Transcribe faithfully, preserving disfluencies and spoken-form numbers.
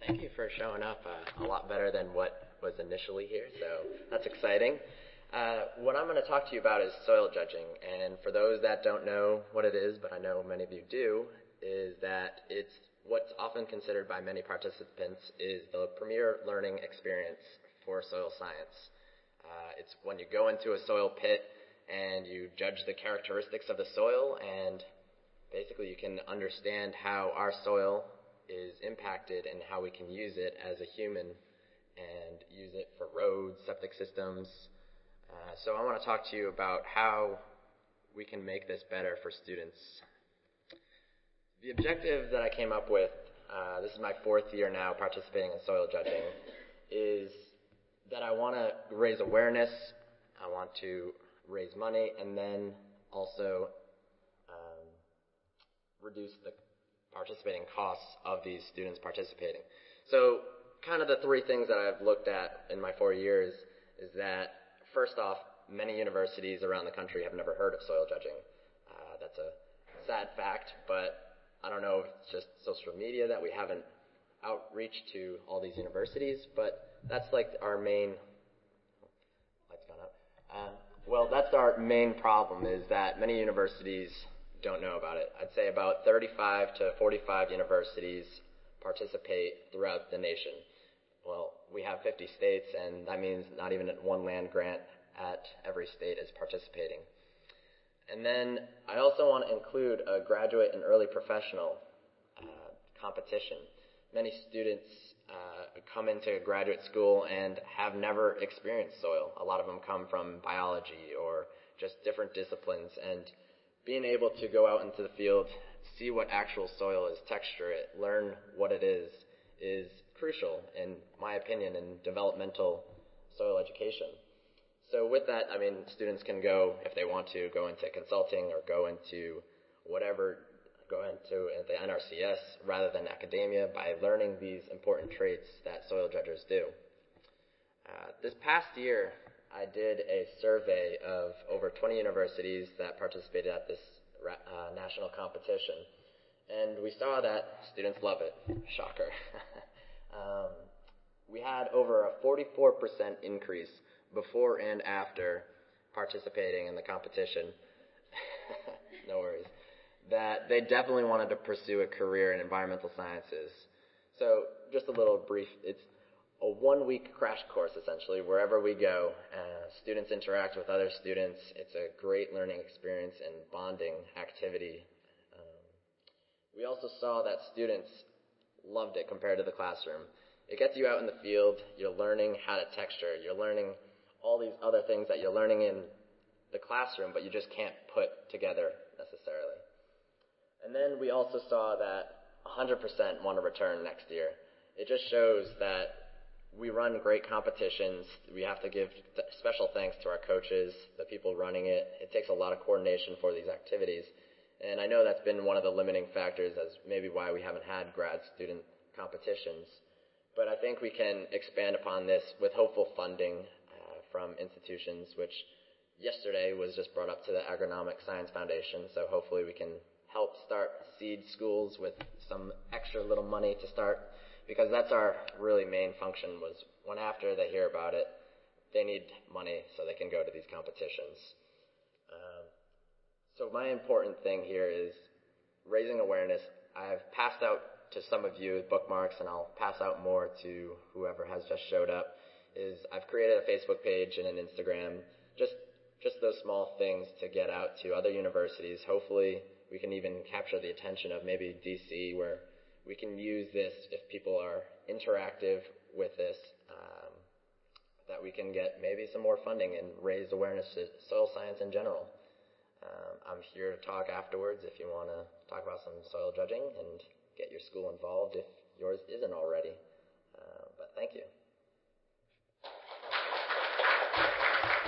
Thank you for showing up uh, a lot better than what was initially here, so that's exciting. Uh, what I'm going to talk to you about is soil judging, and for those that don't know what it is, but I know many of you do, is that it's what's often considered by many participants is the premier learning experience for soil science. Uh, it's when you go into a soil pit and you judge the characteristics of the soil, and basically you can understand how our soil is impacted and how we can use it as a human and use it for roads, septic systems. Uh, so I want to talk to you about how we can make this better for students. The objective that I came up with, uh, this is my fourth year now participating in soil judging, is that I want to raise awareness, I want to raise money, and then also um, reduce the participating costs of these students participating. So kind of the three things that I've looked at in my four years is that, first off, many universities around the country have never heard of soil judging. Uh, that's a sad fact, but I don't know if it's just social media that we haven't outreach to all these universities, but that's like our main, lights gone up. Uh, well, that's our main problem is that many universities don't know about it. I'd say about thirty-five to forty-five universities participate throughout the nation. Well, we have fifty states, and that means not even one land grant at every state is participating. And then I also want to include a graduate and early professional uh, competition. Many students uh, come into graduate school and have never experienced soil. A lot of them come from biology or just different disciplines, and being able to go out into the field, see what actual soil is, texture it, learn what it is, is crucial, in my opinion, in developmental soil education. So with that, I mean, students can go, if they want to, go into consulting or go into whatever, go into the N R C S rather than academia by learning these important traits that soil judges do. Uh, this past year, I did a survey of over twenty universities that participated at this uh, national competition, and we saw that students love it. Shocker. um, we had over a forty-four percent increase before and after participating in the competition. No worries. That they definitely wanted to pursue a career in environmental sciences. So just a little brief, it's a one-week crash course, essentially, wherever we go. Uh, students interact with other students. It's a great learning experience and bonding activity. Um, we also saw that students loved it compared to the classroom. It gets you out in the field. You're learning how to texture. You're learning all these other things that you're learning in the classroom, but you just can't put together necessarily. And then we also saw that one hundred percent want to return next year. It just shows that we run great competitions. We have to give th- special thanks to our coaches, the people running it. It takes a lot of coordination for these activities. And I know that's been one of the limiting factors as maybe why we haven't had grad student competitions. But I think we can expand upon this with hopeful funding uh, from institutions, which yesterday was just brought up to the Agronomic Science Foundation. So hopefully we can help start seed schools with some extra little money to start, because that's our really main function, was when after they hear about it, they need money so they can go to these competitions. Um, so my important thing here is raising awareness. I've passed out to some of you bookmarks, and I'll pass out more to whoever has just showed up, is I've created a Facebook page and an Instagram, just just those small things to get out to other universities. Hopefully we can even capture the attention of maybe D C, where we can use this if people are interactive with this, um, that we can get maybe some more funding and raise awareness to soil science in general. Um, I'm here to talk afterwards if you want to talk about some soil judging and get your school involved if yours isn't already. Uh, but thank you.